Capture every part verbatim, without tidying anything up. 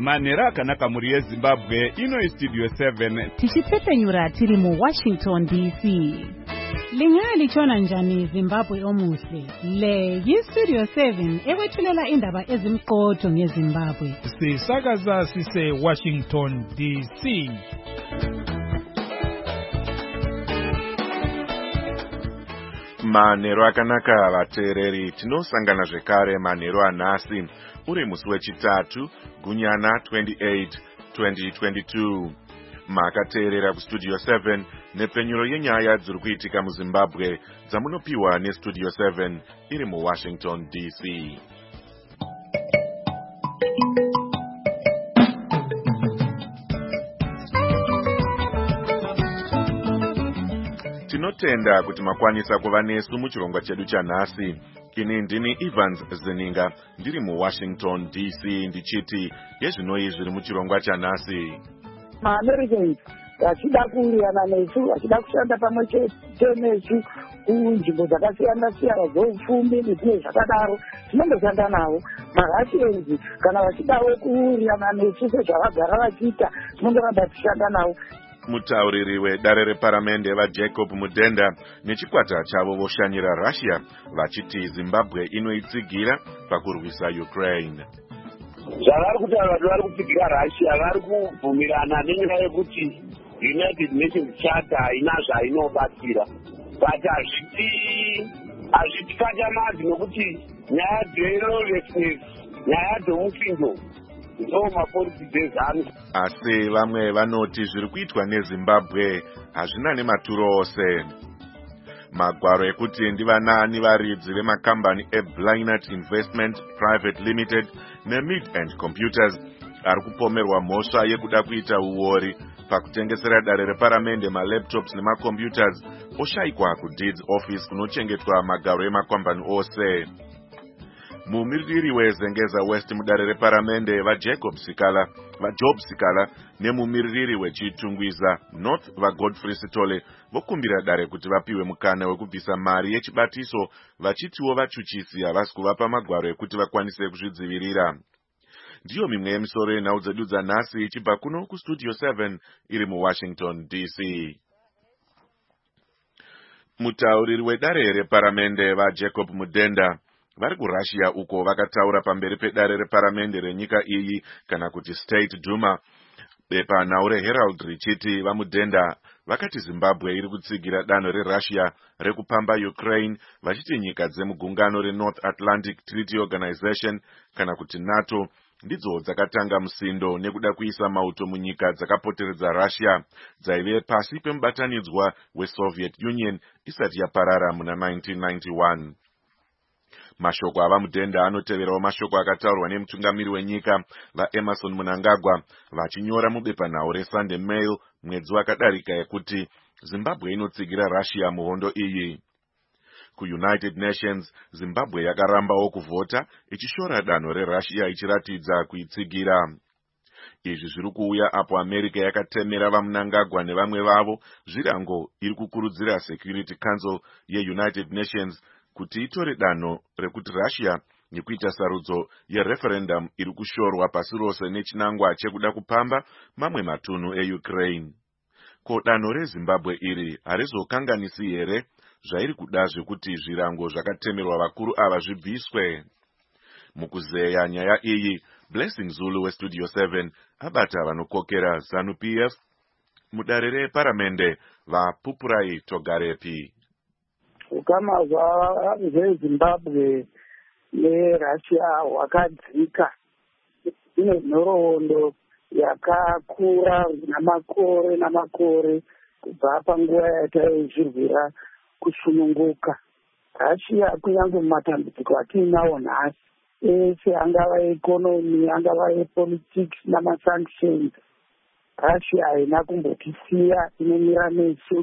manhero akanaka mhuri yezimbabwe. Ino istudio seven tichipfepenyura tiri muwashington D C. Linga lichona njani Zimbabwe omuhle. Le yistudio seven ekwethulela indaba ezimqotho ngeZimbabwe. Sisakaza sise Washington D C. Manhero akanaka vateereri, tinosangana zvekare manhero anhasi uri musi wechitatu gunyana twenty-eight twenty twenty-two. Makateerera kustudio seven nepenyuro yenyaya dziri kuitika muZimbabwe dzamunopiwa nestudio seven iri muWashington D C. Tinotenda kuti makwanisa kuva nesu muchirongwa chedu chanhasi. Ini ndini Evans Zeninga ndiri muWashington D C ndichiti yezvinoi zviri muchirongwa chanhasi. MaAmericans vachida kuwirirana nesu, vachida kushanda pamwe chete nesu kunzvimbo dzakasiyana siyana dzeupfumi nezvimwe zvakadaro, tinondoshanda navo. MaRussians kana vachidawo kuwirirana nesu sezvavagara vachiita, tinondoramba tichishanda navo. Mutauriri wedare reparamende vaJacob Mudenda nechikwata chavo voshanyira Russia vachiti Zimbabwe inoitsigira pakurwisa Ukraine. Zvavari kuti vanhu vari kutsigira Russia vari kubvumirana nenyaya yekuti United Nations Charter haina zvainobatsira. But hazviti hazvitikatyamadzi nokuti nyaya dzerowlessness, nyaya dzomufindo so mapolitiki ezano. Asi vamwe vanoti zviri kuitwa neZimbabwe hazvina nematuro ose. Magwaro ekuti ndivanani varidzi vemakambani eBlainert Investment Private Limited neMid and Computers ari kupomerwa mhosva yekuda kuita uori pakutengesera dare reparamende malaptops nemacomputers oshayikwa kudeeds office kunochengetwa magaro emakambani ose. Mumiririri wezengeza West mudare reparamende vaJacob Sikala, vaJob Sikala nemumiririri wechitungwiza North vaGodfrey Sitole vokumbira dare kuti vapiwe mukana wekubvisa mari yechibatiso vachitiwo vachuchisi havasi kuvapa magwaro ekuti vakwanise kuzvidzivirira. Ndiyo mimwe yemisoro yenhau dzedu dzanhasi ichibva kuno kustudio seven iri muWashington D C. Mutauriri wedare reparamende vaJacob Mudenda vari kuRussia uko vakataura pamberi pedare reparamende renyika iyi kana kuti State Duma bepanhau reHerald richiti vaMudenda vakati Zimbabwe iri kutsigira danho reRussia rekupamba Ukraine vachiti nyika dzemugungano reNorth Atlantic Treaty Organization kana kuti NATO ndidzo dzakatanga musindo nekuda kuisa mauto munyika dzakapoteredza Russia dzaive pasi pemubatanidzwa weSoviet Union isati yaparara muna nineteen ninety-one. Mashoko ava Mudenda anoteverawo mashoko akataurwa nemutungamiri wenyika vaEmerson Mnangagwa vachinyora mubepanhau reSunday Mail mwedzi wakadarika yekuti Zimbabwe inotsigira Russia muhondo iyi. KuUnited Nations Zimbabwe yakarambawo kuvhota ichishora danho reRussia ichiratidza kuitsigira. Izvi zviri kuuya apo America yakatemera vaMnangagwa nevamwe vavo zvirango iri kukurudzira Security Council yeUnited Nations kuti itore danho rekuti Russia nekuita sarudzo yereferendum iri kushorwa pasi rose nechinangwa chekuda kupamba mamwe matunhu eUkraine. Ko danho reZimbabwe iri harizokanganisi here zvairi kuda zvekuti zvirango zvakatemerwa vakuru ava zvibviswe? Mukuzeya nyaya iyi, Blessing Zulu weStudio seven abata vanokokera ZANU P F mudare reparamende vaPupurai Togarepi. Ukama hweZimbabwe neRussia hwakadzika. Ine nhoroondo yakakura namakore namakore kubva panguva yataizvirwira kusununguka. Russia kunyange mumatambudziko atiinawo nhasi ese angava ekonomi, angava epolitics namasanctions, Russia haina kumbotisiya, inomira nesu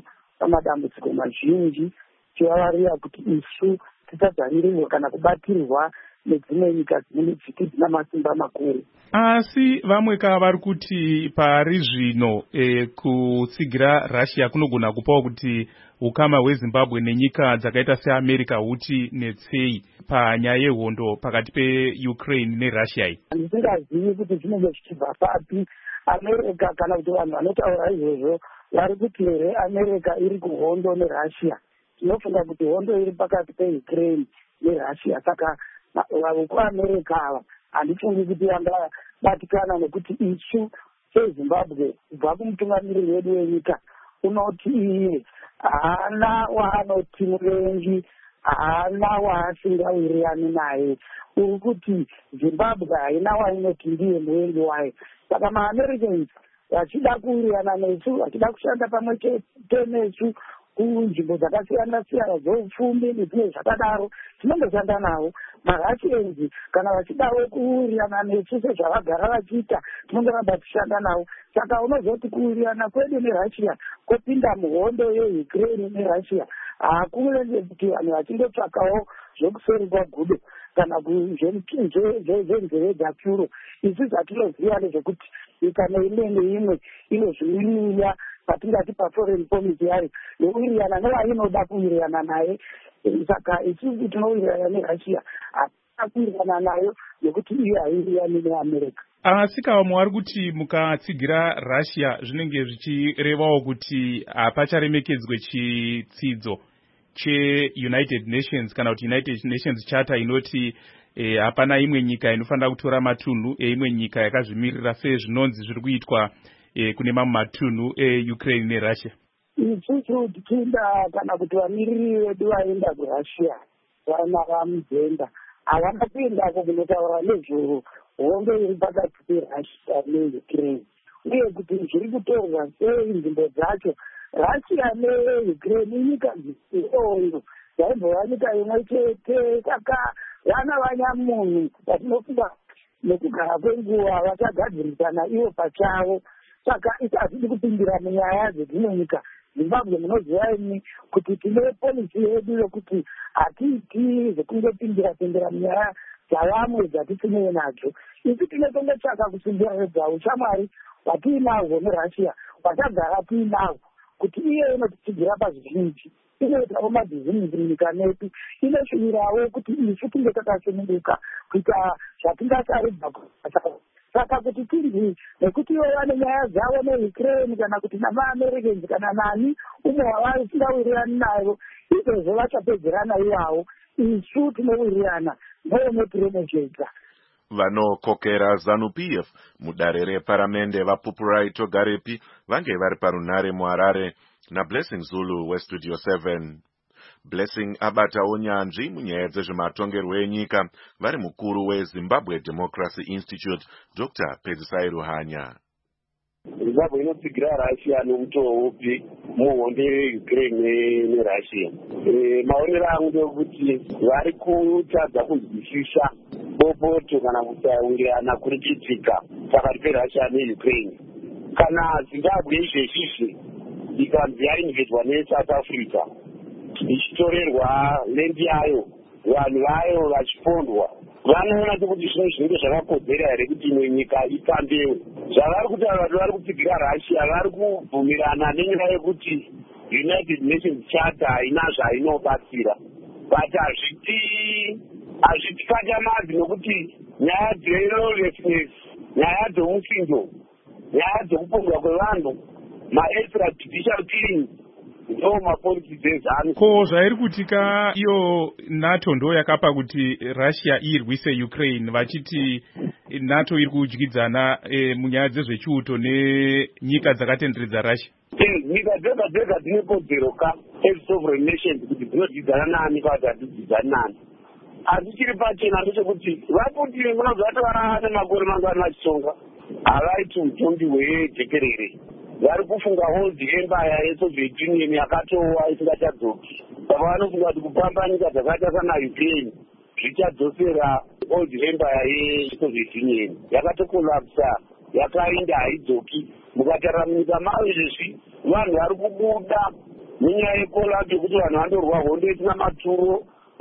pamadambudziko mazhinji tivavarira kuti isu tisadzanyirirwa kana kubatirwa nedzimwe nyika dzina masimba makuru. Asi vamwe ka vari kuti pari zvino e, kutsigira Russia kunogona kupawo kuti ukama hweZimbabwe nenyika dzakaita seAmerica huti netsei panyaya yehondo pakati peUkraine neRussia iyi. Ndisingazivi kuti zvinenge zvichibva papi. America kana kuti vanhu vanotaura izvozvo vari kuti here America iri kuhondo neRussia. Tinofunga kuti hondo iri pakati peUkraine neRussia. Saka vekuAmerica ava handifungi kuti vangabatikana nekuti isu seZimbabwe kubva kumutungamiriri wedu wenyika unoti iye haana waanoti murengi, haana waasingawirirani naye. Uri kuti Zimbabwe haina wainoti ndiye muengi wayo. Saka maAmericans vachida kuwirirana nesu, vachida kushanda pamwe chete nesu kunzvimbo dzakasiyana siyana dzeupfumi nezvimwe zvakadaro, tinongoshanda navo. maRussians kana vachidawo kuwirirana nesu sezvavagara vachiita, tinongoramba tichishanda navo. Saka unozoti kuwirirana kwedu neRussia kopinda muhondo yeUkraine neRussia hakunenge kuti vanhu vachindotsvakawo zvekuseri kwagudo kana zvenzeve dzapyuro. Isi zvatinoziva ndezvekuti nyika neimwe neimwe inozviwiniya patingati paforeign policy yayo yowirirana nevainoda kuwirirana naye. Saka isusu tinowirirana neRussia, hatina kuwirirana nayo nekuti iyo haiwirirani neAmerica. Asi kavamwe vari kuti mukatsigira Russia zvinenge zvichirevawo kuti hapacharemekedzwe chitsidzo cheUnited Nations kana kuti United Nations Charter inoti eh, hapana imwe nyika inofanira kutora matunhu eimwe nyika yakazvimirira sezvinonzi zviri kuitwa eh, kune mamwe matunhu eUkraine neRussia. Isusu tichienda kana kuti vamiriri vedu vaenda kuRussia vana vamudzenda havana kuendako kunotaura nezvoro hondo iri pakati peRussia neUkraine uye kuti zviri kutorwa sei nzvimbo dzacho. Russia neUkraine inyika dzihondo dzaibva nyika imwe chete. Saka vana vanyamunhu vatinofunga nekugara kwenguva vachagadzirisana ivo pachavo. Saka isi hatidi kupindira munyaya dzedzimwe nyika. Zimbabwe munoziva imi kuti tine polisi yedu yokuti hatiiti zvekungopindira pindira munyaya dzavamwe dzatitinewo nadzo. Isi tinotongotsvaka kusimbiraredza ushamwari hwatiinahwo neRussia hwatagara tiinahwo kuti iye inotitsigira pazvizhinji, inoitawo mabhizimusi munyika medu, inoshuvirawo kuti isu tinge takasununguka kuita zvatingasaridza. Saka kuti tindii nekuti ivo vane nyaya dzavo neUkraine kana kuti namaAmericans kana nani umwe wavari tingawirirani nayo, izvozvo vachapedzerana ivavo. Isu tinowirirana neonotiremedzedza. Vanokokera ZANU-P F mudare reparamende vaPupurai Togarepi vange vari parunhare muHarare naBlessing Zulu weStudio seven. Blessing abatawo nyanzvi munyaya dzezvematongerwo enyika vari mukuru weZimbabwe Democracy Institute Doctor Pedzisai Ruhanya. Zimbabwe inotsigira Russia nomutoo upi muhondo yeUkraine neRussia. Maonero angu ndekuti vari kutadza kunzwisisa bopoto kana kutaurana kuri kuitika pakati peRussia neUkraine. Kana Zimbabwe izvezvizvi ikanzi yainvhetwa neSouth Africa ichitorerwa lendi yayo, vanhu vayo vachipondwa, vanoona kuti zvino zvinenge zvakakodzera here kuti imwe nyika itambewe. Zvavari kuti vanhu vari kutsigira Russia vari kubvumirana nenyaya yekuti United Nations Charter haina zvainobatsira. But hazviti hazvitikatamazi nokuti nyaya dzerolessness, nyaya dzomusindo, nyaya dzokupondwa kwevanhu, ma-extrajudicial killings ndo mapolitiki ezanu. Ko zvairi kutika iyo NATO ndo yakapa kuti Russia irwise Ukraine vachiti NATO iri kudyidzana e, munyaya dzezvechiuto nenyika dzakatenderedza Russia. Nyika dzega dzega dzine kodzero ka sovereign nations kuti dzinodyidzana nani kana kuti hadzidyidzani nani. Asi chiri pachena ndechekuti vaPutin munozvatora nemakore mangwana vachitsonga havaiti utongi hwejekerere. Vari kufunga old empire yeSoviet Union yakatowa isingachadzoki. Saka vanofunga kuti kupamba nyika dzakaita sana Ukraine zvichadzosera old empire yeSoviet Union. Yakatokolapsa, yakainda haidzoki. Mukatarira munyika mavo izvezvi vanhu vari kubuda munyaya yekolapsa yekuti vanhu vandorwa hondo isina maturo,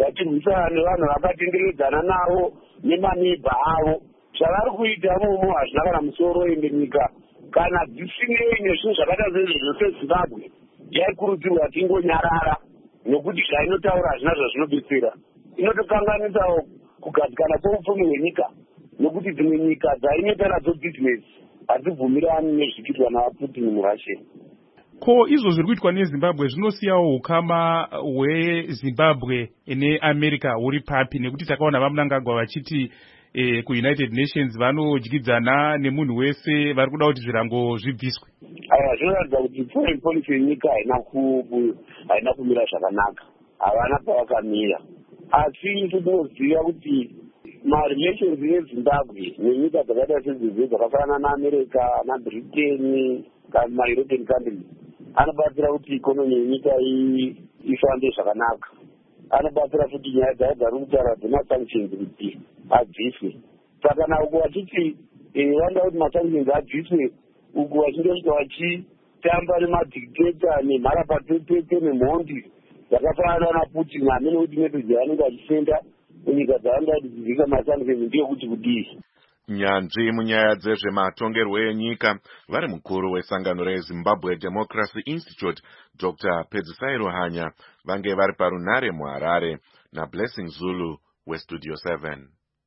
vatirwisana nevanhu vakatenderedzana navo nemanebha avo. Zvavari kuita momo hazvina kana musoro, ende nyika kana dzisinei nezvinhu zvakaita sezvizvo seZimbabwe yaikurudzirwa kuti ingonyarara, nokuti zvainotaura hazvina zvazvinobetsera. Inotokanganisawo kugadzikana kweupfumi hwenyika, nokuti dzimwe nyika dzainoita nadzo bhizinesi hadzibvumirani nezvichiitwa navaPutin muRussia. Ko izvo zviri kuitwa neZimbabwe zvinosiyawo ukama hweZimbabwe neAmerica huri papi, nekuti takaona vaMnangagwa vachiti eh, kuUnited Nations vanodyidzana nemunhu wese, vari kuda kuti zvirango zvibviswe. Aya zvinoratidza kuti foreign policy yenyika haina kumira zvakanaka, havana pavakamira. Asi tinoziva kuti marelations neZimbabwe nenyika dzakaita sedzizwe dzakafanana naAmerica naBritain kana maEuropean countries anobatsira kuti ikonomi yenyika ifambe zvakanaka. Anobatsira futi nyaya dzavo dzari kutaura dzemasanctions kuti abviswe. Saka nauko vachiti vanoda kuti masanctions abviswe, uku vachindosvika vachitamba nemadictator nemharapatete nemhondi dzakafanana naPutin amene kuti nepedzi vanenge vachisenda munyika dzavanoda kuti dzidzika masanctions ndiyo kuti kudii. Nyanzvi munyaya dzezvematongerwo enyika vari mukuru wesangano reZimbabwe Democracy Institute Doctor Pedzisai Hanya vange vari parunare muHarare naBlessing Zulu weStudio seven.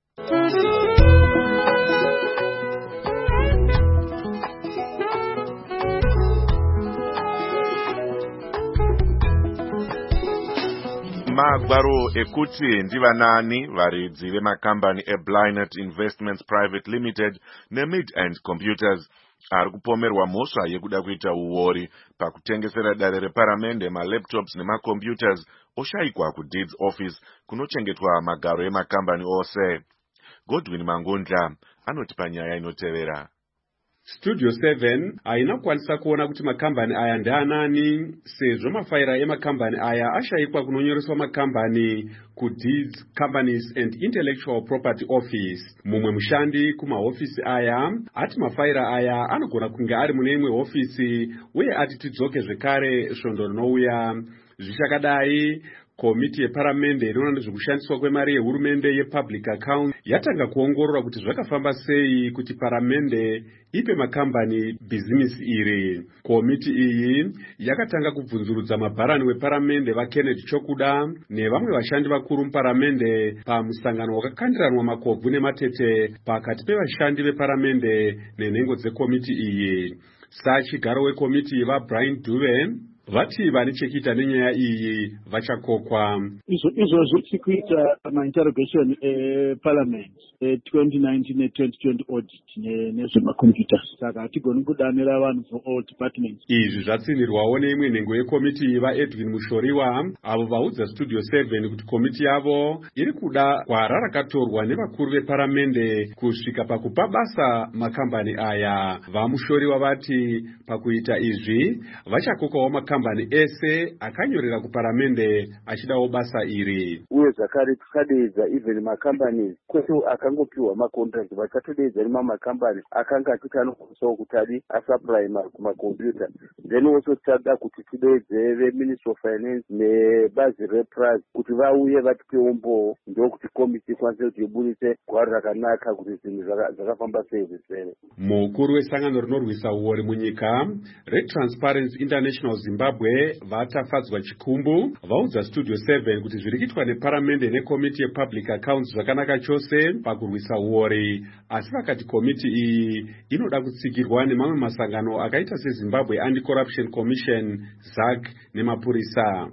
Magwaro ekuti ndivanani varidzi vemakambani eBlynet Investments Private Limited neMid-End Computers ari kupomerwa mhosva yekuda kuita uori pakutengesera dare reparamende malaptops nemacomputers oshayikwa kuDeeds Office kunochengetwa magaro emakambani ose. Godwin Mangundla anoti panyaya inotevera. Studio seven haina kukwanisa kuona kuti makambani aya ndeanani, sezvo mafaira emakambani aya ashayikwa kunonyoreswa makambani kuDeeds Companies and Intellectual Property Office. Mumwe mushandi kumahofisi aya ati mafaira aya anogona kunge ari mune imwe hofisi, uye ati tidzoke zvekare svondo rinouya. Zvichakadai, komiti yeparamende inoona nezvekushandiswa kwemari yehurumende yepublic account yatanga kuongorora kuti zvakafamba sei kuti paramende ipe makambani bhizinisi iri. Komiti iyi yakatanga kubvunzurudza mabharani weparamende vaKennedy Chokuda nevamwe vashandi vakuru muparamende pamusangano wakakandiranwa makobvu nematete pakati pevashandi veparamende nenhengo dzekomiti iyi. Sachigaro wekomiti vaBrian Dube vati vane chekuita nenyaya iyi vachakokwa. Izvozvo tikuita mainterrogation eparliament twenty nineteen ne twenty twenty audit nezvemacomputers, saka hatigoni kudanira vanhu for all departments. Izvi zvatsindirwawo neimwe nhengo yekomiti vaEdwin Mushoriwa, avo vaudza Studio seven kuti komiti yavo iri kuda gwara rakatorwa nevakuru veparamende kusvika pakupa basa makambani aya. VaMushoriwa vati pakuita izvi vachakokawo makambani ese akanyorera kuparamende achidawo basa iri. Uye zvakare tikadeedza even makambani kwete akangopiwa macontract, vachatodeedza nemamakambani akanga achiti anokwanisawo kuti adi asupply kumakompyuta. Then also tichada kuti tideedze veMinistry of Finance nebazi rePras kuti vauye vatipe umbowo, ndokuti komiti ikwanise kuti ibudise gwaro rakanaka kuti zvinhu zvakafamba sei zvisere. Mukuru wesangano rinorwisa uori munyika reTransparency International Zimbabwe vatafadzwa chikumbu vaudza Studio seven kuti zviri kuitwa neparamende nekomiti yepublic accounts zvakanaka chose pakurwisa uori, asi vakati komiti iyi inoda kutsigirwa nemamwe masangano akaita seZimbabwe Anti-Corruption Commission, Z A C nemapurisa.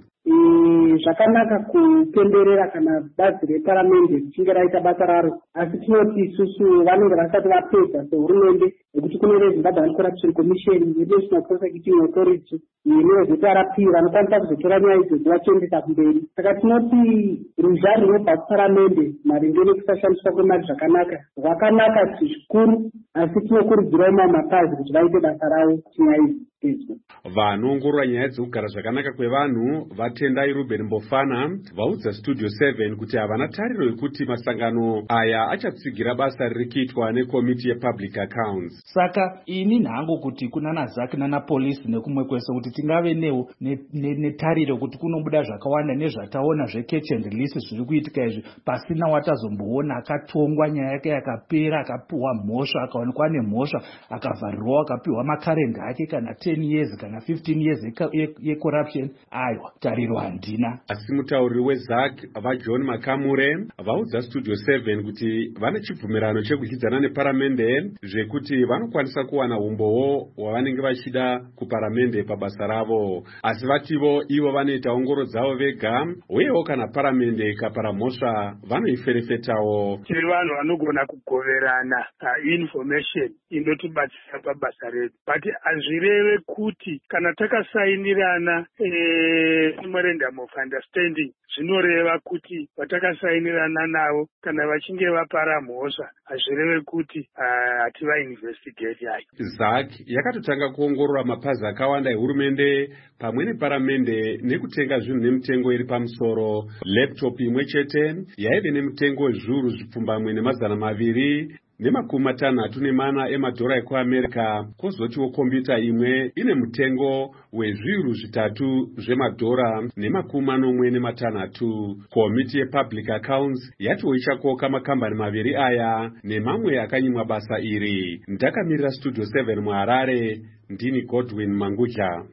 Zvakanaka kupemberera kana bazi reparamende richinge raita basa raro, asi tinoti isusu vanenge vasati vapedza sehurumende nekuti kune veZimbabwe Anti-Corruption Commission neNational Prosecuting Authority neveZRP vanokwanisa kuzotora nyaya idzodzo vachiendesa kumberi. Saka tinoti ruzha rinobva kuparamende maringe nekusashandiswa kwemari zvakanaka rwakanaka zvikuru, asi tinokurudzirawo mamwe mapazi kuti vaite basa ravo chinyaya idzi. izvo. Vanoongorora nyaya dzekugara zvakanaka kwevanhu vatendai Ruben Mbofana vaudza Studio seven kuti havana tariro yekuti masangano aya achatsigira basa riri kuitwa nekomiti yepublic accounts. Saka ini nhango kuti kuna naZaki nana polisi nekumwe kwese kuti tingave newo netariro kuti kunobuda zvakawanda nezvataona zvecatch and release zviri kuitika izvi pasina watazomboona akatongwa nyaya yake yakapera akapiwa mhosva akaonekwa nemhosva akavharirwa akapiwa makarenda ake kana ten years kana fifteen years yecorruption. Aiwa, tariro handina. Asi mutauriri weZak vaJohn Makamure vaudza Studio seven kuti vane chibvumirano chekudyidzana neparamende zvekuti vanokwanisa kuwana umbowo hwavanenge vachida kuparamende pabasa ravo, asi vativo ivo vanoita ongoro dzavo vega, uyewo kana paramende ikapara mhosva vanoiferefetawo. Tiri vanhu vanogona kugoverana information inotibatsira pabasa redu, but hazvireve kuti kana takasainirana memorandum of understanding zvinoreva kuti vatakasainirana navo kana vachinge vapara mhosva hazvireve kuti hativainvestigate yayo. Zak yakatotanga kuongorora mapazi akawanda ehurumende pamwe neparamende nekutenga zvinhu nemitengo iri pamusoro. Laptop imwe chete yaive nemitengo wezviuru zvipfumbamwe nemazana maviri nemakumi matanhatu nemana emadhora ekuamerica, kwozotiwo kombiyuta imwe ine mutengo wezviuru zvitatu zvemadhora nemakumi manomwe nematanhatu. Komiti yepublic accounts yatiwo ichakoka makambani maviri aya nemamwe akanyimwa basa iri. Ndakamirira Studio seven muHarare, ndini Godwin Mangudla.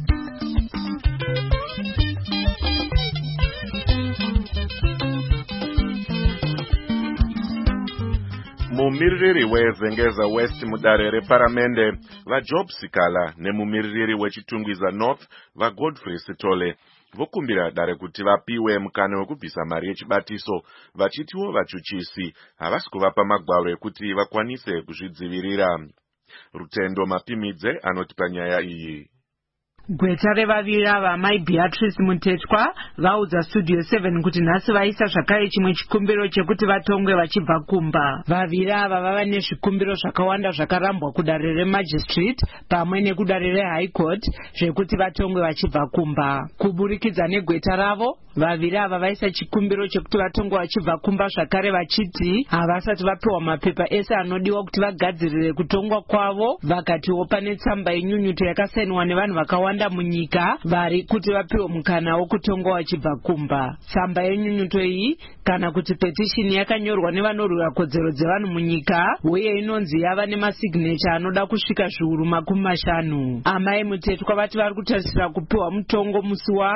Mumiririri weZengeza West mudare reparamende vaJob Sikala nemumiririri wechitungwiza North vaGodfrey Sitole vokumbira dare kuti vapiwe mukana wekubvisa mari yechibatiso, vachitiwo vachuchisi havasi kuvapa magwaro ekuti vakwanise kuzvidzivirira. Rutendo Mapimidze anoti panyaya iyi. Gweta revaviri ava Mai Beatrice Mutetwa vaudza Studio seven kuti nhasi vaisa zvakare chimwe chikumbiro chekuti vatongwe vachibva kumba. Vaviri ava vava nezvikumbiro zvakawanda zvakarambwa kudare remagistrate pamwe nekudare reHigh Court zvekuti vatongwe vachibva kumba. Kuburikidza negweta ravo, vaviri ava vaisa chikumbiro chekuti vatongwe vachibva kumba zvakare vachiti havasati vapiwa mapepa ese anodiwa kuti vagadzirire kutongwa kwavo, vakatiwo pane tsamba yenyunyuto yakasainwa nevanhu vakawanda munyika vari kuti vapiwe mukana wokutongwa vachibva kumba. Tsamba yenyunyuto iyi kana kuti petition yakanyorwa nevanorwira kodzero dzevanhu munyika uye inonzi yava nemasignature anoda kusvika zviuru makumi mashanu. Amai Mutetwa vati vari kutarisira kupiwa mutongo musi wa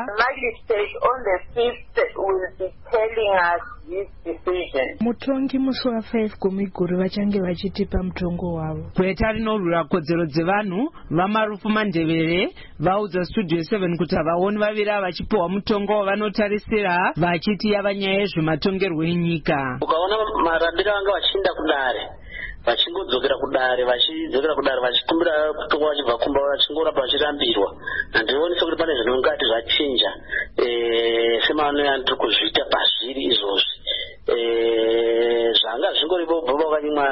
mutongi musi wa five Gumiguru vachange vachitipa mutongo wavo. Gweta rinorwira kodzero dzevanhu vaMarufu Mandevere vaudza Studio seven kuti havaoni vaviri ava vachipiwa mutongo wavanotarisira, vachiti yava nyaya yezvematongerwo enyika. Ukaona marambiro vanga vachienda kudare vachingodzokera kudare vachidzokera kudare vachikumbira kutongwa vachibva kumba vachingoramba vachirambirwa, handionisa kuti pane zvinongati zvachinja semano tiri kuzviita pazviri izvozvi. Zvanga zvingoripo bva vakanyimwa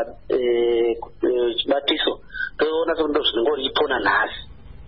chibatiso toona sekuti ndo zvinongoripona nhasi.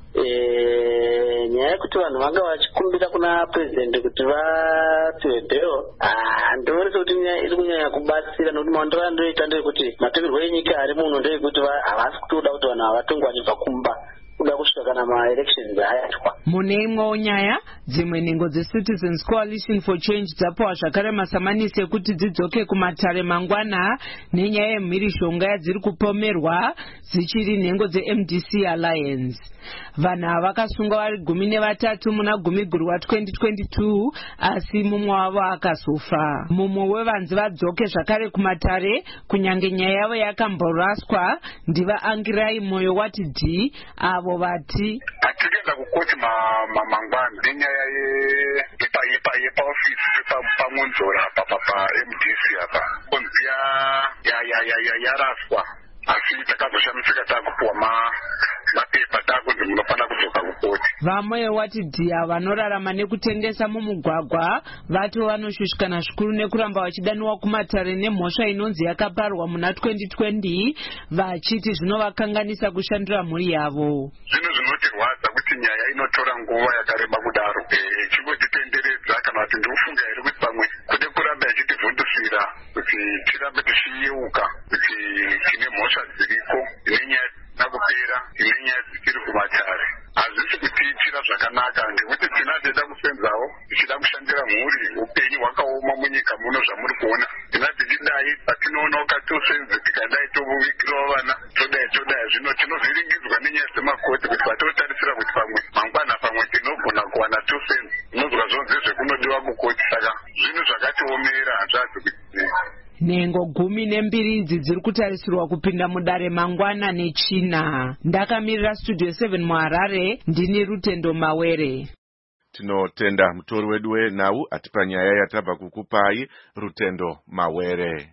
Nyaya yekuti vanhu vanga vachikumbira kuna president kuti vapiwe bhero, handionesa kuti nyaya iri kunyanya kubatsira, nokuti mandova ndoita ndeyekuti matongerwo enyika ari muno ndeyekuti havasi kutoda kuti vanhu havatongwa vachibva kumba kuda kusvika kana maelections ayatwa. Mune imwewo nyaya, dzimwe nhengo dzeCitizens Coalition for Change dzapiwa zvakare masamanisi ekuti dzidzoke kumatare mangwana nenyaya yemhirishonga yadziri kupomerwa dzichiri nhengo dzeM D C Alliance. Vanhu ava vakasungwa vari gumi nevatatu muna Gumiguru wa twenty twenty-two, asi mumwe wavo akazofa. Mumwe wevanzi vadzoke zvakare kumatare kunyange nyaya yavo yakamboraswa ndiva Angirai Moyo wati D avo vati atikuenda kukoti mangwana nenyaya yepaofisi pamunzora paM D C apa konzi yaraswa, asi takazoshamisika takupiwa mapepa takunzi munofana kudzoka kukoti. Vamwe wati dhiya vanorarama nekutengesa mumugwagwa vati vanoshushikana zvikuru nekuramba vachidaniwa kumatare nemhosva inonzi yakaparwa muna twenty twenty, vachiti zvinovakanganisa kushandura mhuri yavo. Zvinhu zvinoti zvinorwadza kuti nyaya inotora nguva yakareba kudaro. Chingotitenderedza kana kuti ndikufunga here kuti pamwe kude kuramba ichitivhundusira kuti tirambe tichiyeuka kuti tine mhosva dziriko, ine nyaya dzisina kupera, ine nyaya dzichiri kumatare. Hazvisi kutiitira zvakanaka ngekuti tinade da kusenzawo tichida kushandira mhuri, upenyu hwakaoma munyika muno zvamuri kuona. Tina tichidai patinoonawo katusenzi tikadai tovigirawo vana todai todai zvino tinovhiringidzwa nenyaya dzemakoti kuti patotarisira kuti pamwe mangwana pamwe tinogona kuwana tusenzi inozwa zvonzi zvekunodiwa mukoti. Saka zvinhu zvakatiomera hanzvadzi kuti nhengo gumi nembiri idzi dziri kutarisirwa kupinda mudare mangwana nechina. Ndakamirira studio seven muHarare, ndini Rutendo Mawere. Tinotenda mutori wedu wenhau atipa nyaya yatabva kukupai, Rutendo Mawere.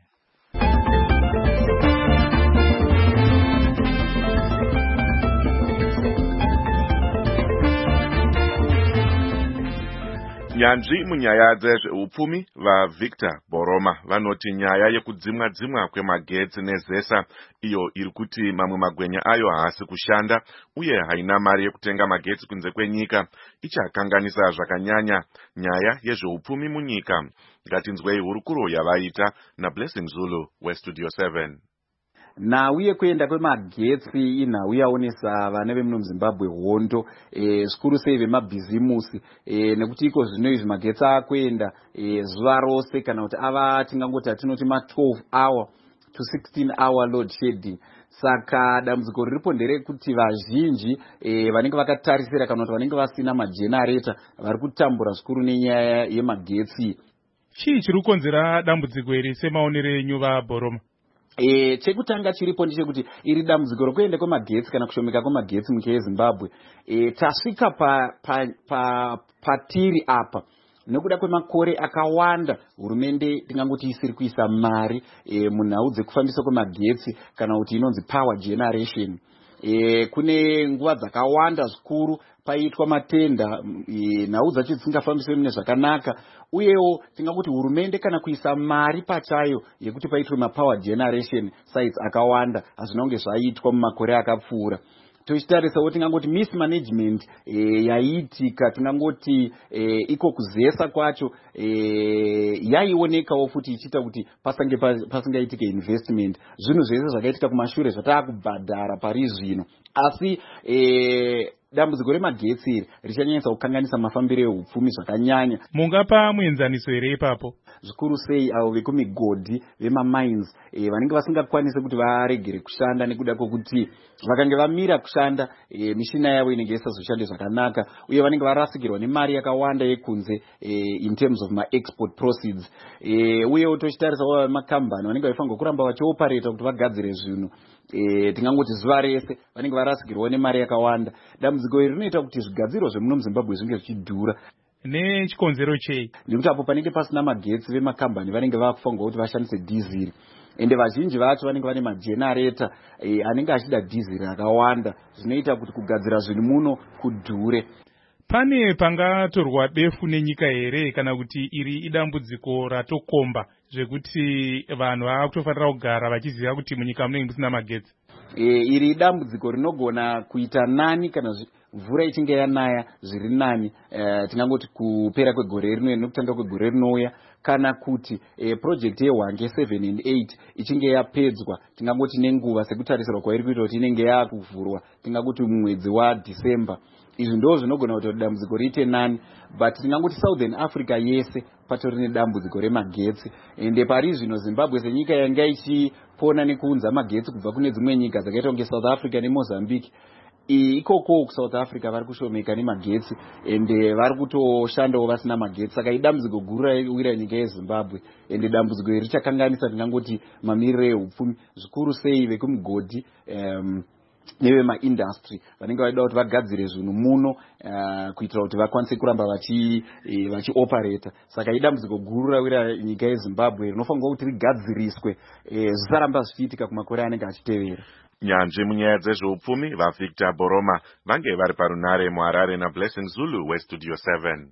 Nyanzvi munyaya dzezveupfumi vaVictor Boroma vanoti nyaya yekudzimwa dzimwa kwemagetsi nezesa iyo iri kuti mamwe magwenya ayo haasi kushanda uye haina mari yekutenga magetsi kunze kwenyika ichakanganisa zvakanyanya nyaya yezveupfumi munyika. Ngatinzwei hurukuro yavaita naBlessing Zulu weStudio seven. Nhau yekuenda kwemagetsi inhau yaonesa vana vemuno muZimbabwe hondo e, zvikuru sei vemabhizimusi e, nekuti iko zvino izvi magetsi akuenda e, zuva rose kana kuti ava tingangoti atinoti ma twelve hour to sixteen hour load shedding. Saka dambudziko riripo nderekuti vazhinji e, vanenge vakatarisira kana kuti vanenge vasina magenerator vari kutambura zvikuru nenyaya yemagetsi. Chii chiri kukonzera dambudziko iri semaonero enyu vaBoroma? E, chekutanga chiripo ndechekuti iri dambudziko rokuenda kwemagetsi kana kushomeka kwemagetsi munyika yeZimbabwe e, tasvika pa, pa, pa, patiri apa nekuda kwemakore akawanda hurumende tingangoti isiri kuisa mari e, munhau dzekufambisa kwemagetsi kana kuti inonzi power generation. E, kune nguva dzakawanda zvikuru paitwa matenda e, nhau dzacho dzisingafambiswe mune zvakanaka uyewo tingakuti hurumende kana kuisa mari pachayo yekuti paitwe mapower generation sites akawanda hazvina kunge zvaitwa mumakore akapfuura. Tochitarisawo tingangoti mismanagement e, yaiitika tingangoti e, iko kuzesa kwacho e, yaionekawo futi ichiita kuti pasange pasingaitike investment. Zvinhu zvese zvakaitika kumashure zvatakubhadhara pari zvino, asi e, dambudziko remagetsi iri richanyanyisa kukanganisa mafambiro eupfumi zvakanyanya. Mungapa muenzaniso here ipapo? Zvikuru sei avo vekumigodhi vemamines e, vanenge vasingakwanisi kuti varegere kushanda nekuda kwokuti vakange vamira kushanda e, mishina yavo inenge isazoshande zvakanaka uye vanenge varasikirwa nemari yakawanda yekunze e, in terms of ma-export proceeds e, uyewo tochitarisawo makambani vanenge vaifanirwa kuramba vachioparata kuti vagadzire zvinhu e, tingangoti zuva rese vanenge varasikirwa nemari yakawanda. Dambudziko iri rinoita kuti zvigadzirwa zvemuno muZimbabwe zvinge zvichidhura. Nechikonzero chei? Nekuti apo panenge pasina magetsi vemakambani vanenge vakufanirwa kuti vashandise dhiziri ende vazhinji vacho vanenge vane magenerator e, anenge achida dhiziri akawanda zvinoita kuti kugadzira zvinhu muno kudhure. Pane pangatorwa defu nenyika here kana kuti iri idambudziko ratokomba zvekuti vanhu vakutofanira kugara vachiziva kuti munyika munenge musina magetsi? E, iri idambudziko rinogona kuita nani kana mvura ichinge yanaya zviri nani e, tingangoti kupera kwegore rino nekutanga kwegore rinouya kana kuti e, project yeHwange seven and eight ichinge yapedzwa tingangoti nenguva sekutarisirwa kwairi kuita kuti inenge yakuvhurwa tingangoti mumwedzi waDecember. Izvi ndo zvinogona kuti dambudziko riite nani, but tingangoti Southern Africa yese patori nedambudziko remagetsi ende pari zvino Zimbabwe senyika yanga ichipona nekuunza magetsi kubva kune dzimwe nyika dzakaita kunge South Africa neMozambique. Ikoko kuSouth Africa vari kushomeka nemagetsi ende vari kutoshandawo vasina magetsi. Saka idambudziko guru raiwira nyika yeZimbabwe ende dambudziko iri richakanganisa tingangoti mamiriro eupfumi zvikuru sei vekumugodhi um, nevemaindustry vanenge vaida kuti vagadzire zvinhu muno uh, kuitira kuti vakwanise kuramba vachi e, vachioperata. Saka idambudziko guru rawira nyika yeZimbabwe rinofanirwa kuti rigadziriswe e, zvisaramba zvichiitika kumakore anenge achitevera. Nyanzvi munyaya dzezveupfumi vaVictor Boroma vange vari parunare muHarare naBlessing Zulu weStudio seven.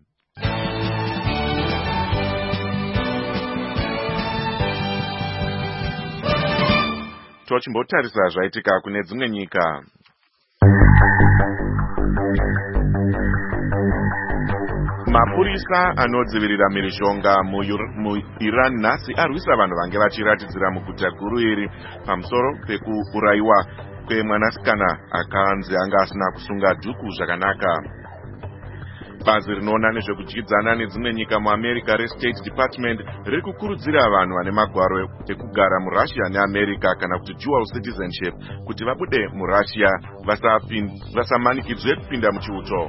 Tochimbotarisa zvaitika kune dzimwe nyika. mapurisa anodzivirira mhirizhonga muiran nhasi arwisa vanhu vange vachiratidzira muguta guru iri pamusoro pekuurayiwa kwemwanasikana akanzi anga asina kusunga dhuku zvakanaka. Bazi rinoona nezvekudyidzana nedzimwe nyika muamerica restate department riri kukurudzira vanhu vane magwaro ekugara murussia neamerica kana kuti dual citizenship kuti vabude murussia vasamanikidzwe kupinda muchiuto.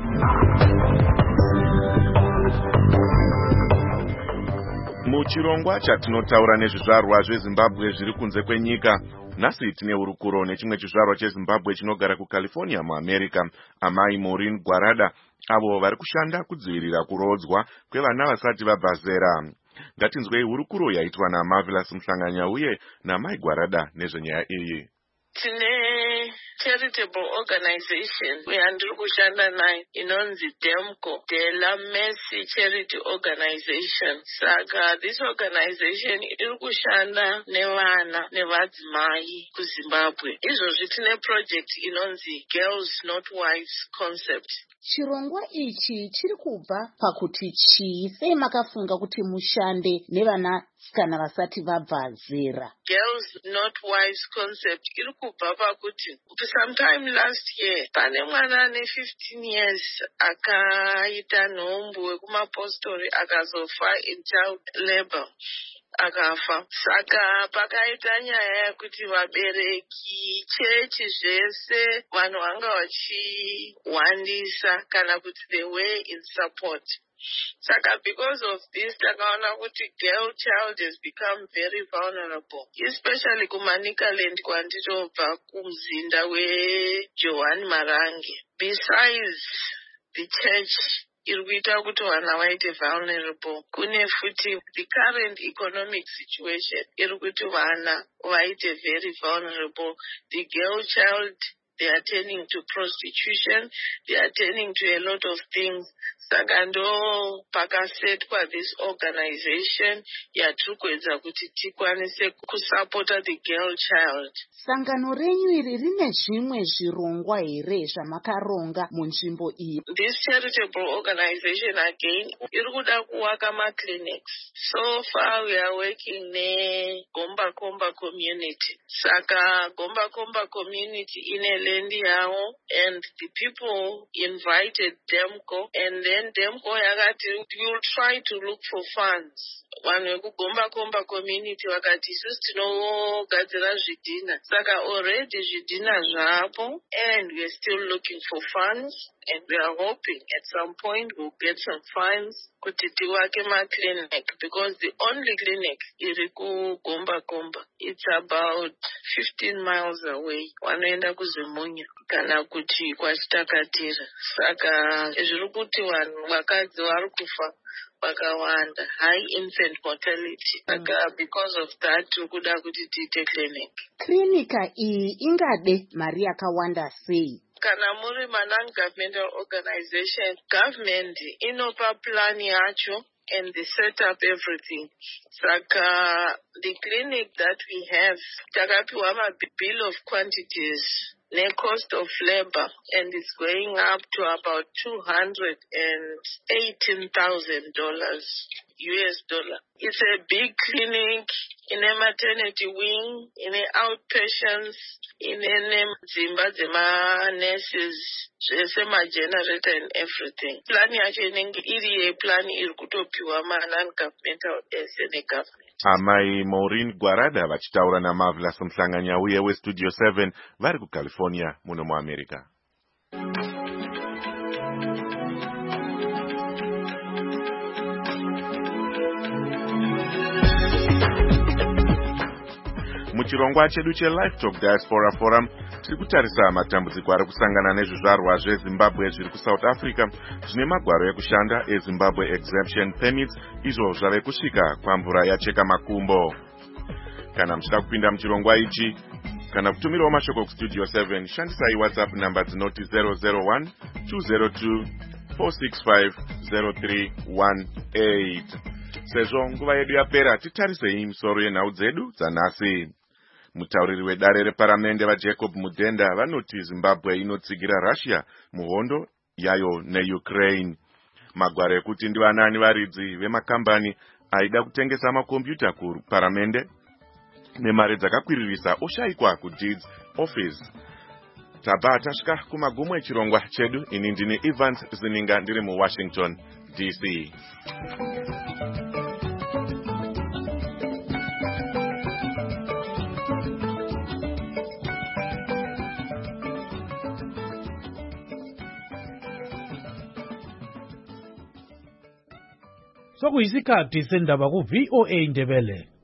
Muchirongwa chatinotaura nezvizvarwa zvezimbabwe zviri kunze kwenyika, nhasi tine hurukuro nechimwe chizvarwa chezimbabwe chinogara kucalifornia muamerica, amai Maureen Gwarada, avo vari kushanda kudzivirira kurodzwa kwevana vasati vabva zera. Ngatinzwei hurukuro yaitwa naMarvelous Mhlanganya uye namai Gwarada nezvenyaya iyi. Tine charitable organization yandiri kushanda nayo inonzi DEMCO, De La Mercy Charity Organization. Saka this organization iri kushanda nevana nevadzimai kuZimbabwe. Izvozvi tine project inonzi Girls Not Wives Concept. Chirongwa ichi chiri kubva pakuti chii sei makafunga kuti mushande nevana kana vasati vabva zera. Girls Not Wives Concept iri kubva pakuti sometime last year pane mwana ane fifteen years akaita nhombo wekumapostori akazofa in child labor akafa. Saka pakaita nyaya yekuti vabereki, chechi zvese vanhu vanga vachiwandisa kana kuti they were in support. Saka because of this takaona kuti girl child has become very vulnerable, especially kuManikaland kwanditobva kumzinda weJohn Marange. Besides the church iri kuita kuti vana vaite vulnerable, kune futi the current economic situation iri kuti vana vaite very vulnerable. The girl child, they are turning to prostitution, they are turning to a lot of things. Saka ndo pakasetwa this organization yatiri kuedza kuti tikwanise kusupporta the girl child. Sangano renyu iri rine zvimwe zvirongwa here zvamakaronga munzvimbo iyi? This charitable organization again iri kuda kuwaka maclinics. So far we are working ne Gomba Komba community. Saka Gomba Komba community ine land yavo and the people invited DEMCO, and then DEMCO yakati you'll try to look for funds. Vanhu vekugomba komba community vakati isusu tinogadzira zvidhina. Saka already zvidhina zvapo and we are still looking for funds, and we are hoping at some point we'll get some funds kuti tiwake maclinic, because the only clinic iri kugomba komba it's about fifteen miles away. Wanoenda kuZimunya kana kuti kwachitakatira. Saka zviri kuti vanhu vakadzi vari kufa vakawanda, high infant mortality. Saka mm. because of that kuda kuti tiite clinic. Klinika iyi ingade mari yakawanda sei? Kana muri non-governmental organization, government inopa plan yacho and they set up everything. Saka the clinic that we have, takapiwa ma bill of quantities, the cost of labor, and it's going up to about two hundred eighteen thousand dollars U S dollar. It's a big clinic in a maternity wing, in a outpatients, in a zimba zima nurses, sema generator and everything. Plan yacho inenge iri a plan iri kutopiwa ma non-governmental S N A government. Amai Maureen Gwarada vachitaura naMarvelous Mhlanganya uye weStudio seven vari kuCalifornia muno muAmerica. Muchirongwa chedu cheLive Talk Diaspora Forum tiri kutarisa matambudziko ari kusangana nezvizvarwa zveZimbabwe zviri kuSouth Africa zvine magwaro ekushanda eZimbabwe Exemption Permits, izvo zvave kusvika kwamvura yacheka makumbo. Kana muchida kupinda muchirongwa ichi kana kutumirawo mashoko kuStudio seven, shandisai WhatsApp namba dzinoti zero zero one two zero two four six five zero three one eight. Sezvo nguva yedu yapera, titarisei misoro yenhau dzedu dzanhasi. Mutauriri wedare reparamende vaJacob Mudenda vanoti Zimbabwe inotsigira Russia muhondo yayo neUkraine. magwaro ekuti ndivanani varidzi vemakambani aida kutengesa makombiyuta kuparamende nemari dzakakwiririsa oshayikwa kudeeds office. Tabva tasvika kumagumo echirongwa chedu. Ini ndini Evans Zininga ndiri muWashington D C. Sokuyisikhathi sendaba ku V O A Ndebele.